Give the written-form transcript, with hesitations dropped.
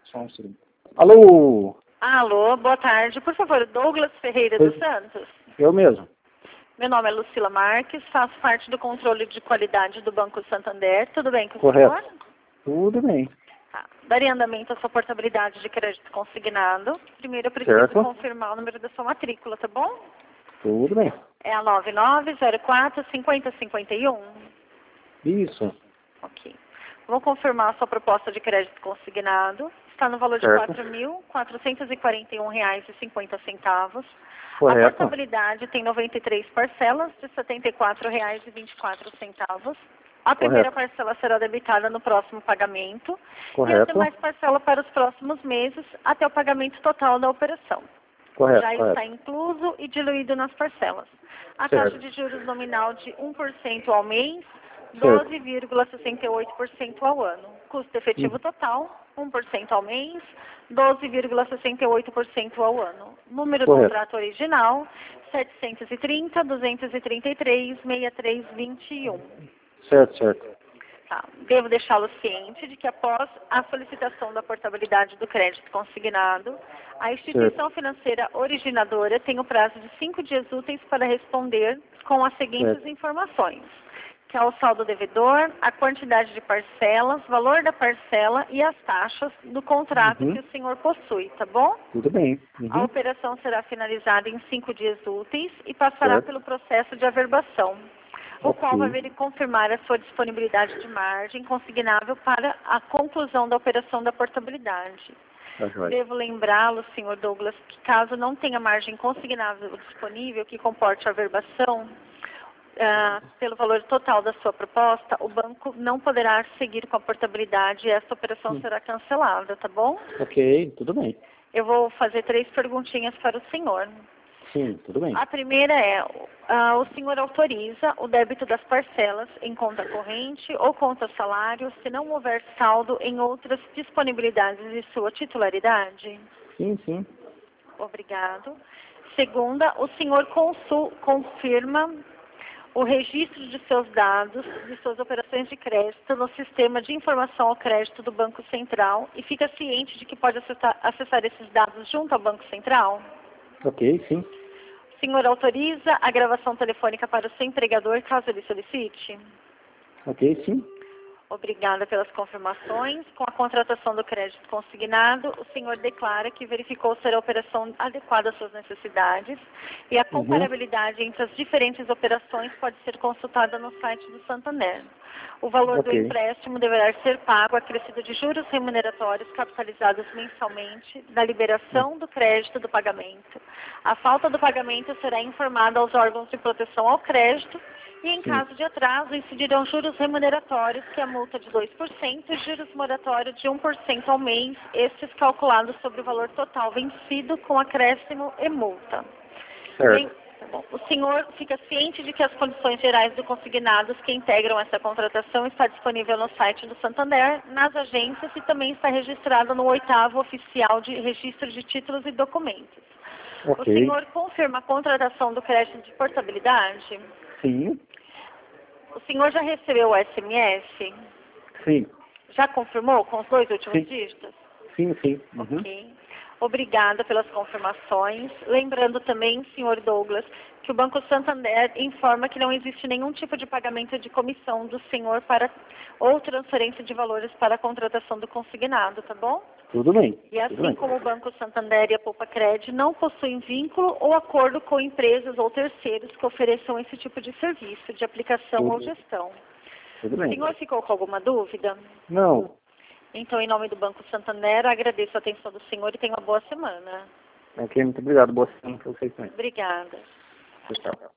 Só um segundo. Alô? Alô, boa tarde. Por favor, Douglas Ferreira dos Santos. Eu mesmo. Meu nome é Lucila Marques, faço parte do controle de qualidade do Banco Santander. Tudo bem com o Correto. senhor? Tudo bem. Tá. Daria andamento à sua portabilidade de crédito consignado. Primeiro eu preciso Certo. confirmar o número da sua matrícula, tá bom? Tudo bem. É a 9904-5051. Isso. Ok. Vou confirmar a sua proposta de crédito consignado. Está no valor de R$ Certo. 4.441,50. A Correto. portabilidade tem 93 parcelas de R$ 74,24. A primeira parcela será debitada no próximo pagamento e as Correto. demais parcelas para os próximos meses até o pagamento total da operação. Correto. Já Correto. está incluso e diluído nas parcelas. A Certo. taxa de juros nominal de 1% ao mês, Certo. 12,68% ao ano. Custo efetivo total, 1% ao mês, 12,68% ao ano. Número do Correto. contrato original, 730-233-6321. Certo, certo. Tá. Devo deixá-lo ciente de que após a solicitação da portabilidade do crédito consignado, a instituição financeira originadora tem o prazo de 5 dias úteis para responder com as seguintes informações, que é o saldo devedor, a quantidade de parcelas, valor da parcela e as taxas do contrato que o senhor possui, tá bom? Tudo bem. A operação será finalizada em 5 dias úteis e passará pelo processo de averbação, o qual vai confirmar a sua disponibilidade de margem consignável para a conclusão da operação da portabilidade. Tá joia. Devo lembrá-lo, senhor Douglas, que caso não tenha margem consignável disponível que comporte a averbação, pelo valor total da sua proposta, o banco não poderá seguir com a portabilidade e essa operação será cancelada, tá bom? Ok, tudo bem. Eu vou fazer 3 perguntinhas para o senhor. Sim, tudo bem. A primeira é, o senhor autoriza o débito das parcelas em conta corrente ou conta salário se não houver saldo em outras disponibilidades de sua titularidade? Sim, sim. Obrigado. Segunda, o senhor confirma o registro de seus dados, de suas operações de crédito no sistema de informação ao crédito do Banco Central e fica ciente de que pode acessar esses dados junto ao Banco Central? Ok, sim. O senhor autoriza a gravação telefônica para o seu empregador, caso ele solicite? Ok, sim. Obrigada pelas confirmações. Com a contratação do crédito consignado, o senhor declara que verificou ser a operação adequada às suas necessidades e a comparabilidade entre as diferentes operações pode ser consultada no site do Santander. O valor do empréstimo deverá ser pago acrescido de juros remuneratórios capitalizados mensalmente da liberação do crédito do pagamento. A falta do pagamento será informada aos órgãos de proteção ao crédito e, em caso de atraso, incidirão juros remuneratórios, que é a multa de 2%, e juros moratórios de 1% ao mês, estes calculados sobre o valor total vencido com acréscimo e multa. Certo. Bom, o senhor fica ciente de que as condições gerais do consignados que integram essa contratação está disponível no site do Santander, nas agências e também está registrado no 8º Oficial de Registro de Títulos e Documentos. O senhor confirma a contratação do crédito de portabilidade? Sim. O senhor já recebeu o SMS? Sim. Já confirmou com os 2 últimos dígitos? Sim, sim. Ok. Obrigada pelas confirmações. Lembrando também, senhor Douglas, que o Banco Santander informa que não existe nenhum tipo de pagamento de comissão do senhor para ou transferência de valores para a contratação do consignado, tá bom? Tudo bem. E assim como o Banco Santander e a Poupa Cred não possuem vínculo ou acordo com empresas ou terceiros que ofereçam esse tipo de serviço, de aplicação ou gestão. Tudo O bem. senhor ficou com alguma dúvida? Não. Então, em nome do Banco Santander, agradeço a atenção do senhor e tenha uma boa semana. Ok, muito obrigado. Boa semana para vocês também. Obrigada. Tchau.